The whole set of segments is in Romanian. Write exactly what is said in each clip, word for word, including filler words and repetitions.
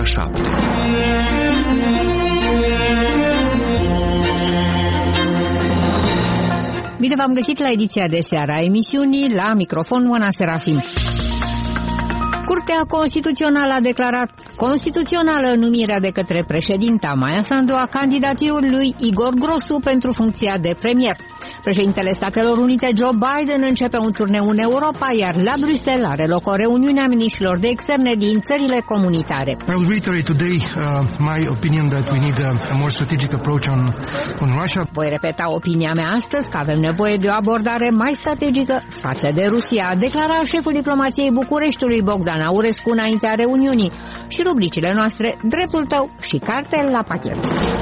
șapte. Bine v-am găsit la ediția de seară a emisiunii, la microfon Oana Serafim. Curtea Constituțională a declarat constituțională numirea de către președinta Maia Sandu a candidaturului lui Igor Grosu pentru funcția de premier. Președintele Statelor Unite Joe Biden începe un turneu în Europa, iar la Bruxelles are loc o reuniune a miniștrilor de externe din țările comunitare. I will reiterate today uh, my opinion that we need a, a more strategic approach on, on Russia. Voi repeta opinia mea astăzi că avem nevoie de o abordare mai strategică față de Rusia, a declarat șeful diplomației Bucureștiului Bogdan Aurescu înaintea reuniunii. Și rubricile noastre, dreptul tău și cartel la pachet.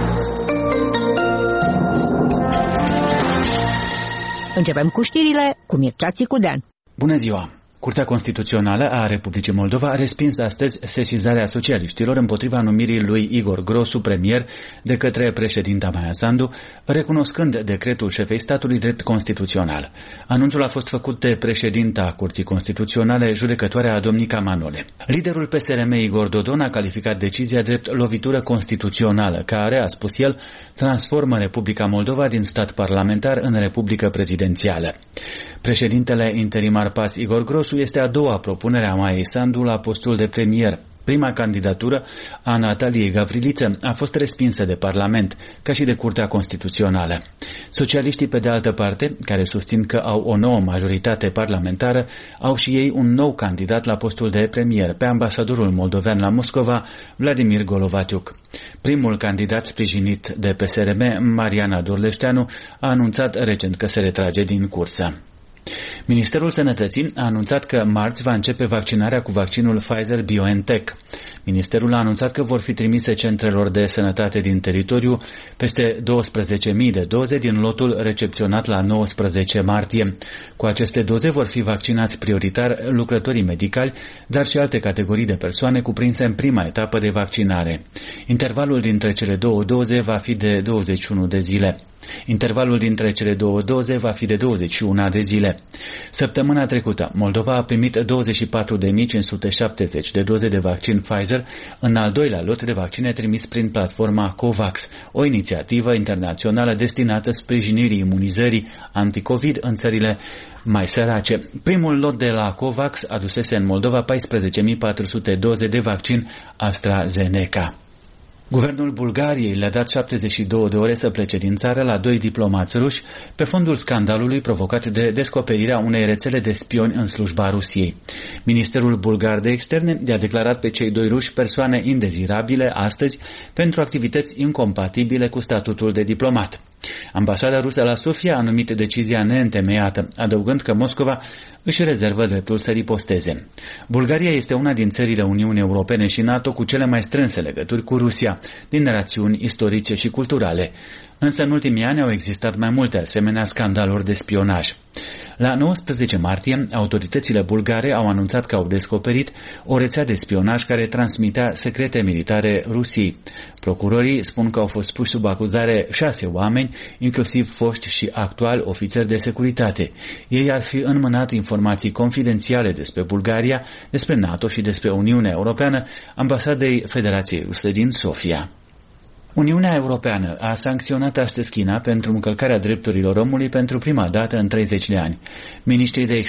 Începem cu știrile cu Mircea Țicudean. Bună ziua! Curtea Constituțională a Republicii Moldova a respins astăzi sesizarea socialiștilor împotriva numirii lui Igor Grosu premier de către președinta Maia Sandu, recunoscând decretul șefei statului drept constituțional. Anunțul a fost făcut de președinta Curții Constituționale, judecătoarea Domnica Manole. Liderul P S R M Igor Dodon a calificat decizia drept lovitură constituțională, care, a spus el, transformă Republica Moldova din stat parlamentar în republică prezidențială. Președintele interimar P A S Igor Grosu este a doua propunere a Maiei Sandu la postul de premier. Prima candidatură, a Nataliei Gavriliță, a fost respinsă de Parlament, ca și de Curtea Constituțională. Socialiștii, pe de altă parte, care susțin că au o nouă majoritate parlamentară, au și ei un nou candidat la postul de premier, pe ambasadorul moldovean la Moscova, Vladimir Golovatiuc. Primul candidat sprijinit de P S R M, Mariana Dorleșteanu, a anunțat recent că se retrage din cursă. Ministerul Sănătății a anunțat că marți va începe vaccinarea cu vaccinul Pfizer-BioNTech. Ministerul a anunțat că vor fi trimise centrelor de sănătate din teritoriu peste douăsprezece mii de doze din lotul recepționat la nouăsprezece martie. Cu aceste doze vor fi vaccinați prioritar lucrătorii medicali, dar și alte categorii de persoane cuprinse în prima etapă de vaccinare. Intervalul dintre cele două doze va fi de douăzeci și unu de zile. Intervalul dintre cele două doze va fi de douăzeci și unu de zile. Săptămâna trecută, Moldova a primit douăzeci și patru de mii cinci sute șaptezeci de doze de vaccin Pfizer în al doilea lot de vaccine trimis prin platforma COVAX, o inițiativă internațională destinată sprijinirii imunizării anticovid în țările mai sărace. Primul lot de la COVAX adusese în Moldova paisprezece mii patru sute doze de vaccin AstraZeneca. Guvernul Bulgariei le-a dat șaptezeci și două de ore să plece din țară la doi diplomați ruși pe fondul scandalului provocat de descoperirea unei rețele de spioni în slujba Rusiei. Ministerul bulgar de externe i-a declarat pe cei doi ruși persoane indezirabile astăzi pentru activități incompatibile cu statutul de diplomat. Ambasada rusă la Sofia a numit decizia neîntemeiată, adăugând că Moscova își rezervă dreptul să riposteze. Bulgaria este una din țările Uniunii Europene și NATO cu cele mai strânse legături cu Rusia, din rațiuni istorice și culturale. Însă în ultimii ani au existat mai multe asemenea scandaluri de spionaj. La nouăsprezece martie, autoritățile bulgare au anunțat că au descoperit o rețea de spionaj care transmitea secrete militare Rusiei. Procurorii spun că au fost puși sub acuzare șase oameni, inclusiv foști și actuali ofițeri de securitate. Ei ar fi înmânat informații confidențiale despre Bulgaria, despre NATO și despre Uniunea Europeană, ambasadei Federației Ruse din Sofia. Uniunea Europeană a sancționat astăzi China pentru încălcarea drepturilor omului pentru prima dată în treizeci de ani. Ministrii de